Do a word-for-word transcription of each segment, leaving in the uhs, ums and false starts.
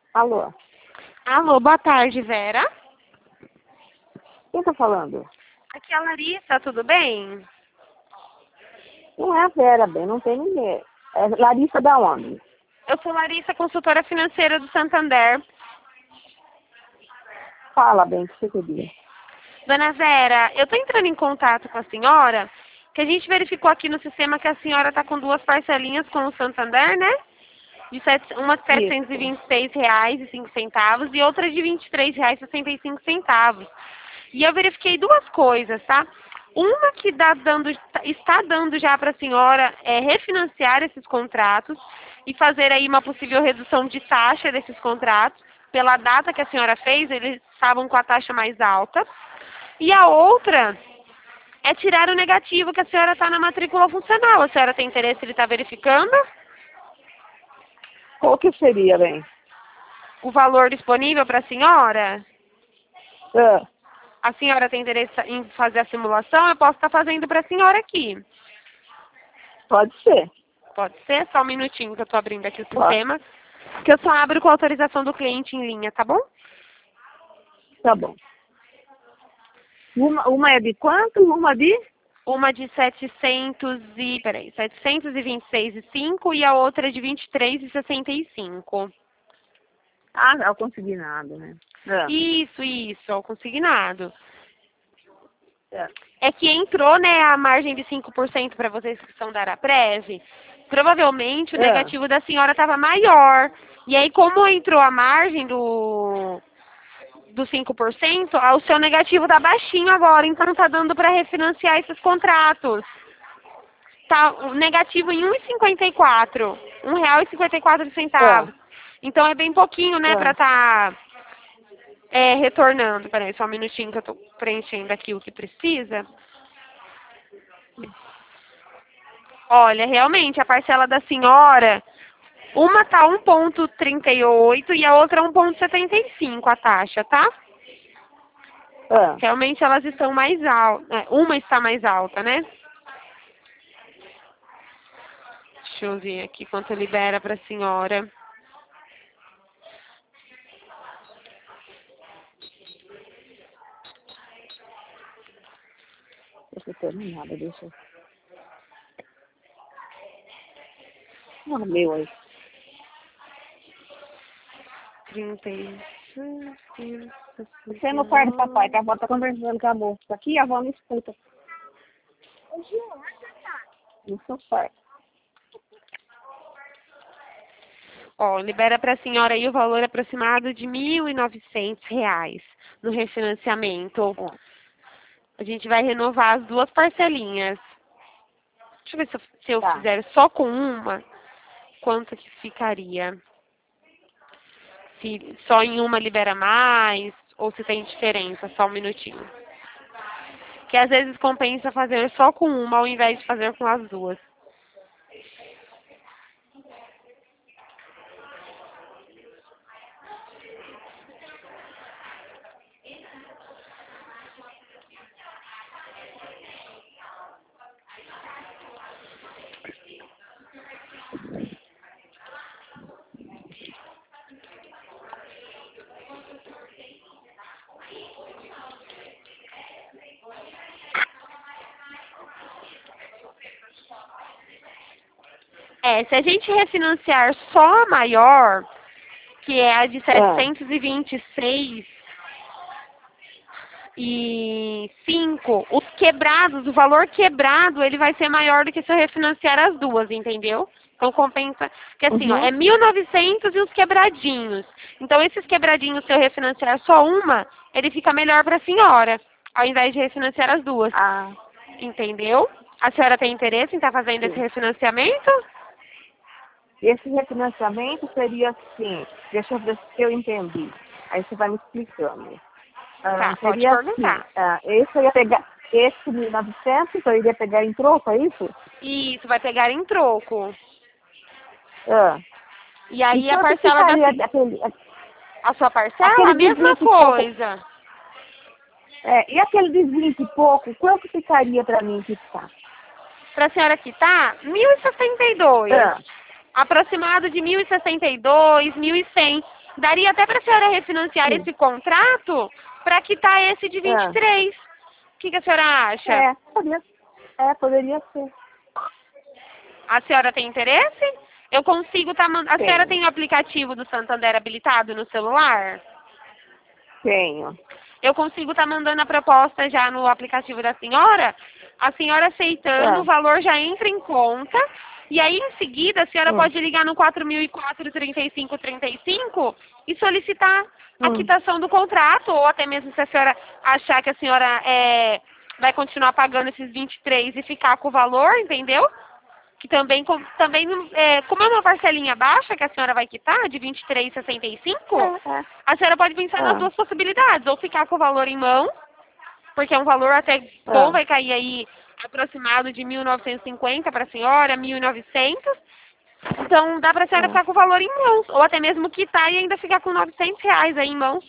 Alô? Alô, boa tarde, Vera. Quem tá falando? Aqui é a Larissa, tudo bem? Não é a Vera, bem, não tem ninguém. É Larissa da onde? Eu sou Larissa, consultora financeira do Santander. Fala bem, o que você queria? Dona Vera, eu tô entrando em contato com a senhora, que a gente verificou aqui no sistema que a senhora tá com duas parcelinhas com o Santander, né? De sete, uma de setecentos e Isso. vinte e seis reais e cinco centavos e outra de vinte e três reais e sessenta e cinco centavos. E eu verifiquei duas coisas, tá? Uma que dá dando, está dando já para a senhora é refinanciar esses contratos e fazer aí uma possível redução de taxa desses contratos. Pela data que a senhora fez, eles estavam com a taxa mais alta. E a outra é tirar o negativo que a senhora está na matrícula funcional. A senhora tem interesse, ele está verificando? Qual que seria, bem? O valor disponível para a senhora? Ah, A senhora tem interesse em fazer a simulação? Eu posso estar fazendo para a senhora aqui. pode ser. Pode ser? Só um minutinho que eu estou abrindo aqui o Pode. sistema. Que eu só abro com a autorização do cliente em linha, tá bom? Tá bom. Uma, uma é de quanto? Uma de? Uma de setecentos e... Peraí, setecentos e vinte e seis e cinco e a outra de vinte e três e sessenta e cinco. Ah, eu consegui nada, né? Ah, Isso, isso, ó, consignado. é. É que entrou, né, a margem de cinco por cento para vocês que são da Araprev. Provavelmente o É. negativo da senhora estava maior. E aí, como entrou a margem do, do cinco por cento, ah, o seu negativo tá baixinho agora. Então, não tá dando para refinanciar esses contratos. Tá o negativo em um real e cinquenta e quatro. um real e cinquenta e quatro centavos. É. Então, é bem pouquinho, né, para É. estar é, retornando. Peraí, só um minutinho que eu tô preenchendo aqui o que precisa. Olha, realmente, a parcela da senhora, uma tá um ponto trinta e oito e a outra um ponto setenta e cinco a taxa, tá? É. Realmente elas estão mais altas. Uma está mais alta, né? Deixa eu ver aqui quanto libera para a senhora. Deixa eu terminar, deixa eu... Ah, meu aí. trinta e seis, Você é no quarto do papai, que a avó tá conversando com a moça aqui e a avó não escuta. No seu quarto. Ó, libera para a senhora aí o valor aproximado de mil e novecentos reais no refinanciamento. É. A gente vai renovar as duas parcelinhas. Deixa eu ver se eu, se eu Tá. fizer só com uma, quanto que ficaria. Se só em uma libera mais, ou se tem diferença, só um minutinho. Que às vezes compensa fazer só com uma, ao invés de fazer com as duas. É, se a gente refinanciar só a maior, que é a de setecentos e vinte e seis e cinco, os quebrados, o valor quebrado, ele vai ser maior do que se eu refinanciar as duas, entendeu? Então compensa, que assim, ó, Uhum. é mil e novecentos e os quebradinhos. Então esses quebradinhos, se eu refinanciar só uma, ele fica melhor para a senhora, ao invés de refinanciar as duas, Ah, entendeu? A senhora tem interesse em estar fazendo esse sim. refinanciamento? Esse refinanciamento seria assim, deixa eu ver se eu entendi. Aí você vai me explicando. Ah, Tá, pode seria assim, perguntar. ah, esse eu ia pegar, esse mil e novecentos eu iria pegar em troco, é isso? Isso, vai pegar em troco. Ah. E E aí a quanto parcela da ficaria se- aquele, a sua parcela, aquele a de mesma vinte e pouco? coisa. É, e aquele de vinte e pouco, quanto ficaria para mim quitar? Para a senhora quitar, mil e sessenta e dois. Ah. Aproximado de mil e sessenta e dois, mil e cem. Daria até para a senhora refinanciar Sim. esse contrato para quitar esse de vinte e três. O que, que a senhora acha? É, poderia, é, poderia ser. A senhora tem interesse? Eu consigo estar mandando. A senhora Tenho, tem o aplicativo do Santander habilitado no celular? tenho. Eu consigo estar mandando a proposta já no aplicativo da senhora. A senhora aceitando, É. o valor já entra em conta. E aí, em seguida, a senhora Hum, pode ligar no quatro mil e quatro, trinta e cinco trinta e cinco e solicitar a hum. quitação do contrato. Ou até mesmo se a senhora achar que a senhora é, vai continuar pagando esses vinte e três e ficar com o valor, entendeu? Que também, com- também não- é, como é uma parcelinha baixa que a senhora vai quitar, de vinte e três e sessenta e cinco, É, é. a senhora pode pensar nas Ah, duas possibilidades, ou ficar com o valor em mão, porque é um valor até bom, ah. vai cair aí aproximado de mil novecentos e cinquenta para a senhora, mil e novecentos. Então dá para a senhora É. ficar com o valor em mãos, ou até mesmo quitar e ainda ficar com novecentos reais aí em mãos.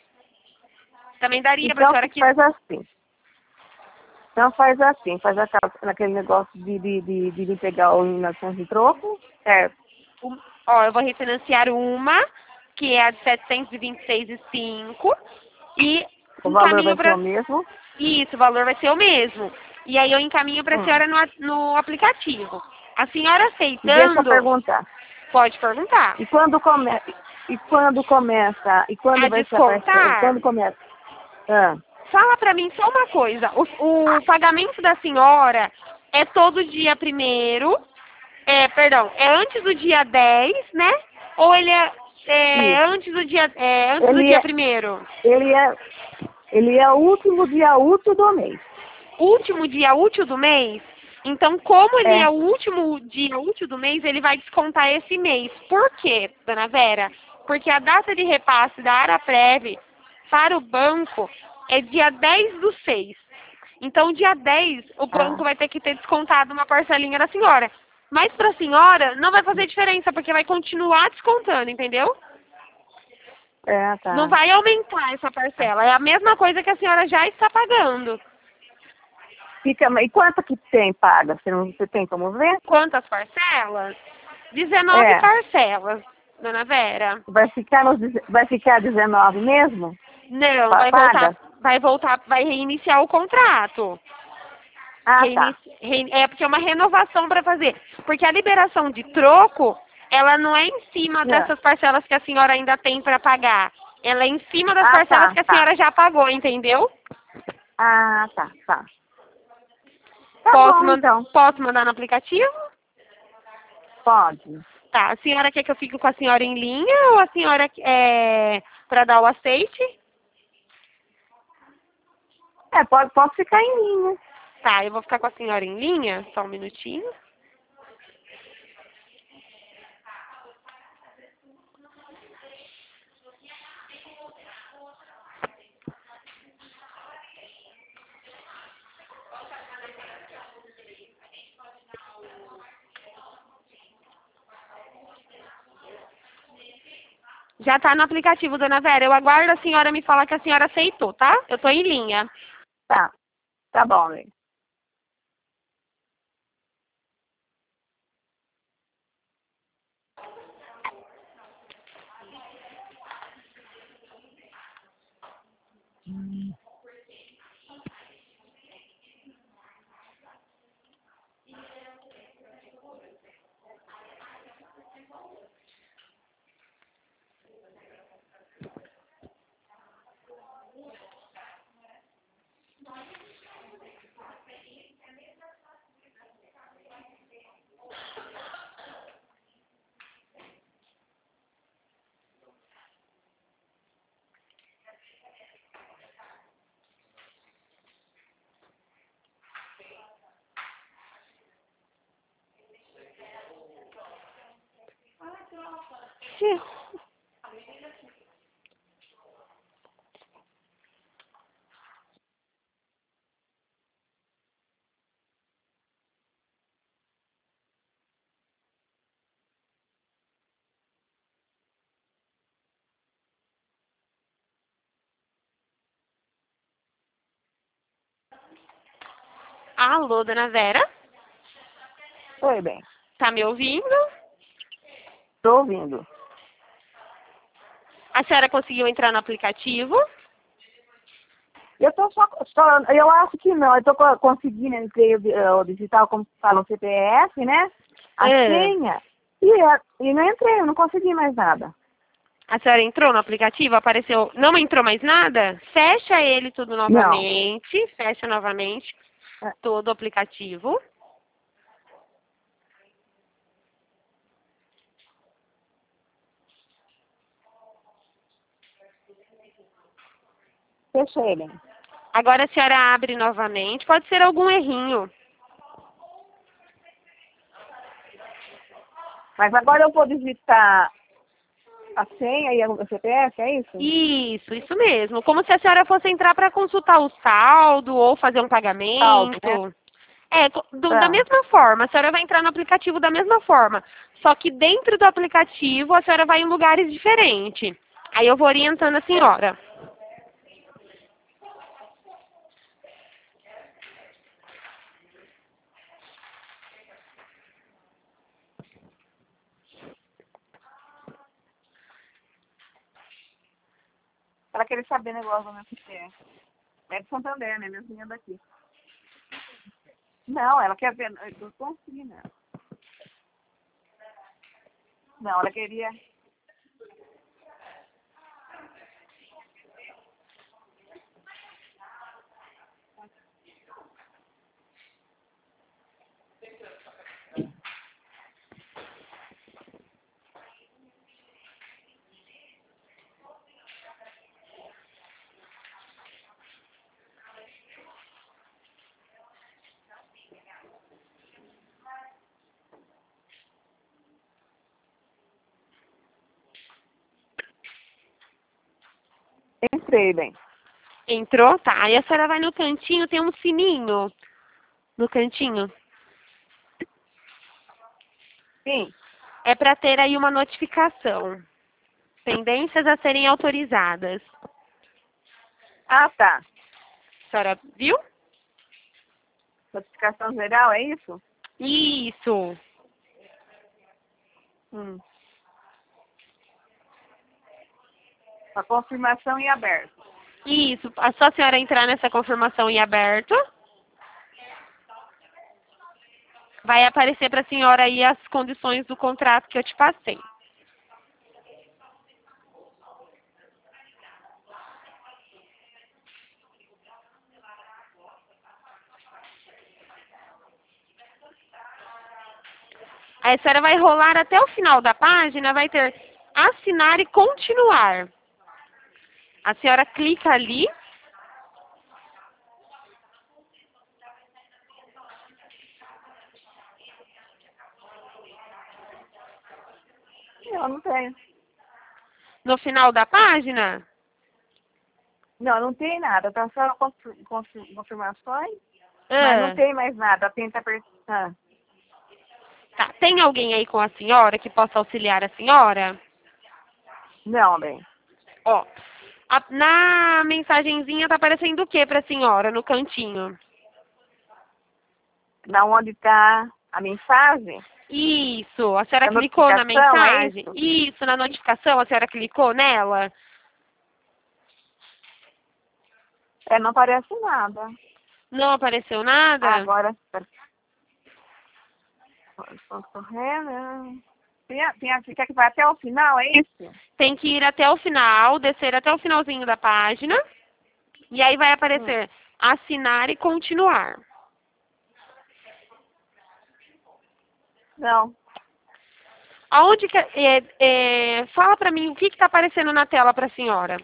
Também daria para a Então senhora quitar. faz assim. Então faz assim, faz aquela, naquele negócio de, de, de, de vir pegar o nação de troco. É. Um- Ó, eu vou refinanciar uma, que é a de setecentos e vinte e seis e cinco, e O valor encaminho vai ser para... o mesmo. Isso, o valor vai ser o mesmo. E aí eu encaminho para a Hum. senhora no, a- no aplicativo. A senhora E deixa eu aceitando, perguntar. pode perguntar. E quando começa, e quando começa, e quando A vai ser a parcela? descontar, Quando começa? Ah, fala para mim só uma coisa. O, o pagamento da senhora é todo dia primeiro, é, perdão, é antes do dia dez, né? Ou ele é, é isso. antes do dia, é, antes do Ele dia é, primeiro? ele é, ele é o último dia útil do mês. Último dia útil do mês? Então, como ele é É. o último dia útil do mês, ele vai descontar esse mês. Por quê, dona Vera? Porque a data de repasse da Araprev para o banco é dia dez do seis. Então, dia dez, o banco Ah, vai ter que ter descontado uma parcelinha da senhora. Mas para a senhora, não vai fazer diferença, porque vai continuar descontando, entendeu? é, Não tá. vai aumentar essa parcela. É a mesma coisa que a senhora já está pagando. Fica, e quanto que tem paga? Você, não, você tem como ver? Quantas parcelas? dezenove É. parcelas, dona Vera. Vai ficar, nos, deze- vai ficar dezenove mesmo? Não, Pa- vai voltar, Paga? vai voltar, vai reiniciar o contrato. Ah, tá. Reinici- rein- é porque é uma renovação para fazer. Porque a liberação de troco, ela não é em cima É. dessas parcelas que a senhora ainda tem para pagar. Ela é em cima das Ah, parcelas tá, que a tá. senhora já pagou, entendeu? Ah, tá, tá. Tá Posso, bom, man- então. posso mandar no aplicativo? Pode. Tá. A senhora quer que eu fique com a senhora em linha ou a senhora é para dar o aceite? É, pode, pode ficar em linha. Tá, eu vou ficar com a senhora em linha, só um minutinho. Já tá no aplicativo, dona Vera. Eu aguardo a senhora me falar que a senhora aceitou, tá? Eu tô em linha. Tá. Tá bom, né? Sim. Alô, dona Vera? Oi, bem. Tá me ouvindo? Tô ouvindo. A senhora conseguiu entrar no aplicativo? Eu tô só, só eu acho que não, eu tô co- conseguindo, entrei o, o digital, como fala, o C P F, né? A É. senha, e, a- e não entrei, eu não consegui mais nada. A senhora entrou no aplicativo? Apareceu. Não entrou mais nada? Fecha ele tudo Não. novamente. Fecha novamente É, todo o aplicativo. fechei ele. Agora a senhora abre novamente. Pode ser algum errinho. Mas agora eu vou digitar a senha e o C P F, é isso? Isso, isso mesmo. Como se a senhora fosse entrar para consultar o saldo ou fazer um Saldo, né? pagamento. É, co- do- da Tá. mesma forma, a senhora vai entrar no aplicativo da mesma forma. Só que dentro do aplicativo a senhora vai em lugares diferentes. Aí eu vou orientando a senhora. Ela querer saber negócio do meu C P F. É de Santander, né? Minha vizinha daqui. Não, ela quer ver. Eu consegui, né? Não, ela queria. Entrei, bem. Entrou? Tá. Aí a senhora vai no cantinho, tem um sininho no cantinho. Sim. É para ter aí uma notificação. Pendências a serem autorizadas. Ah, tá. A senhora viu? Notificação geral, é isso? Isso. Hum. A confirmação em aberto. Isso. É só a senhora entrar nessa confirmação em aberto. Vai aparecer para a senhora aí as condições do contrato que eu te passei. Aí a senhora vai rolar até o final da página, vai ter assinar e continuar. A senhora clica ali. Eu não tenho. No final da página. Não, não tem nada. Tá só confir- confir- confirmações, mas não Ah, tem mais nada. Tenta apertar. tá. Tem alguém aí com a senhora que possa auxiliar a senhora? Não, bem. Ó, a- na mensagenzinha tá aparecendo o que para a senhora no cantinho? Na onde está a mensagem, Isso, a senhora a clicou na notificação, é mensagem? isso? Isso, na notificação, a senhora clicou nela? É, não aparece nada. Não apareceu nada? Agora, estou correndo. Tem, a- tem a, você quer que vá até o final, é isso? Tem que ir até o final, descer até o finalzinho da página. E aí vai Hum. aparecer assinar e continuar. Não. Aonde que, é, é, fala pra mim o que está aparecendo na tela para a senhora.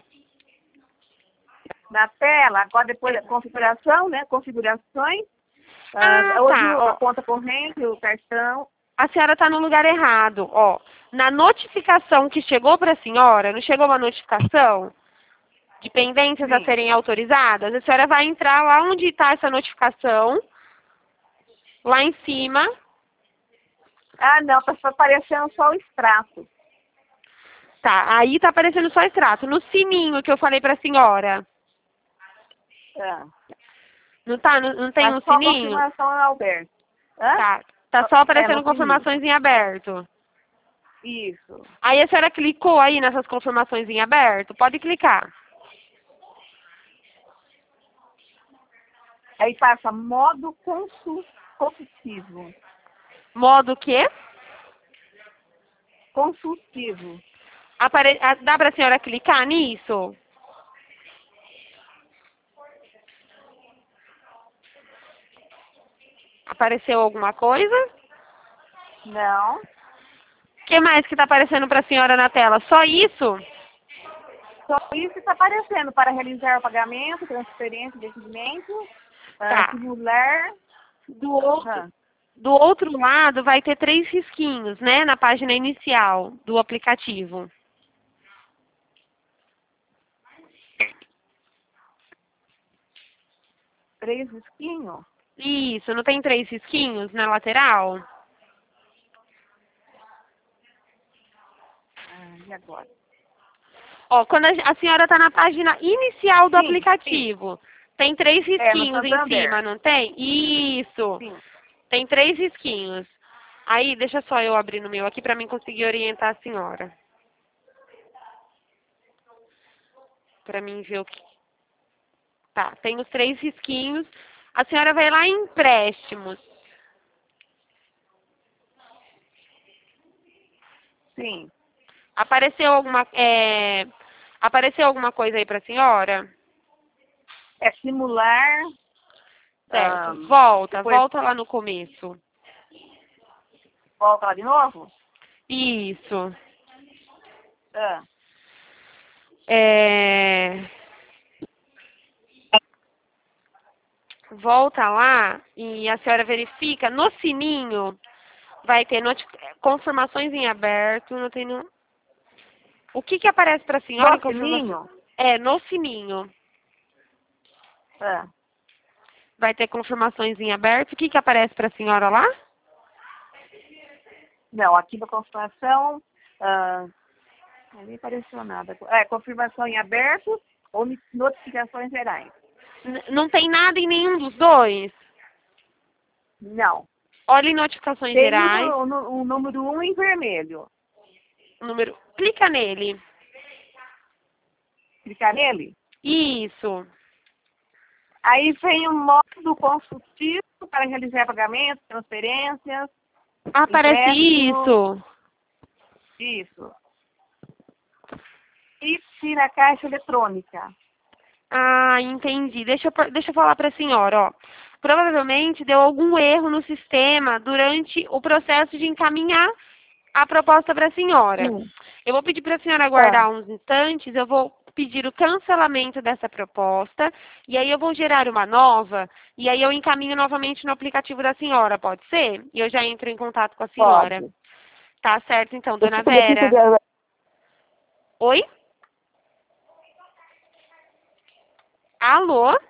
Na tela, agora depois da configuração, né? Configurações. Ah, Ah, hoje tá. a Ó, conta corrente, o cartão. a senhora está no lugar errado. Ó, na notificação que chegou para a senhora, não chegou uma notificação de pendências a Sim. serem autorizadas? A senhora vai entrar lá onde está essa notificação, lá em cima. Ah, não, está aparecendo só o extrato. Tá, aí está aparecendo só extrato. No sininho que eu falei para a senhora. Ah. Não, tá, não, não tem Mas um só sininho? confirmação, Alberto. Hã? Tá, tá só É, aparecendo no sininho. confirmações em aberto. Isso. Aí a senhora clicou aí nessas confirmações em aberto? Pode clicar. Aí passa modo consul, consultivo. Modo o quê? Consultivo. Apare... ah, Dá pra senhora clicar nisso? Apareceu alguma coisa? Não. O que mais que tá aparecendo pra senhora na tela? Só isso? Só isso está aparecendo para realizar o pagamento, transferência de recebimento, Tá. uh, simular. Do outro, Ah, do outro lado vai ter três risquinhos, né? Na página inicial do aplicativo. três risquinhos. Isso, não tem três risquinhos na lateral? Ah, e agora? Ó, quando a, a senhora está na página inicial do Sim, aplicativo, tem três É, no risquinhos em Santander. cima, não tem? Isso, Sim. tem três risquinhos. Aí, deixa só eu abrir no meu aqui para mim conseguir orientar a senhora. Para mim ver o que... Tá, tem os três risquinhos. A senhora vai lá em empréstimos. Sim. Apareceu alguma, é, apareceu alguma coisa aí para a senhora? É simular. Certo. ah, Volta, depois volta lá no começo. volta lá de novo? Isso. Ah, É... Volta lá e a senhora verifica. No sininho vai ter noti- confirmações em aberto. Não tem no... O que que aparece para a senhora em no confirmação? sininho? É, no sininho. Ah, Vai ter confirmações em aberto. O que que aparece para a senhora lá? não, aqui na confirmação. Ah, nem apareceu nada. É, confirmação em aberto ou ni- notificações gerais? N- não tem nada em nenhum dos dois? Não. Olha em notificações Tem o, gerais. nu- o nu- o número um em vermelho. Número. Clica nele. Clicar nele. Isso. Aí vem o modo consultivo para realizar pagamentos, transferências, Aparece empréstimo. isso. Isso. E tira a caixa eletrônica. Ah, entendi. Deixa eu, por- deixa eu falar para a senhora, ó. Provavelmente deu algum erro no sistema durante o processo de encaminhar a proposta para a senhora. Sim. Eu vou pedir para a senhora Tá. aguardar uns instantes, eu vou pedir o cancelamento dessa proposta, e aí eu vou gerar uma nova, e aí eu encaminho novamente no aplicativo da senhora, pode ser? E eu já entro em contato com a senhora. Pode. Tá certo, então, Eu dona preciso Vera. de- Oi? Alô?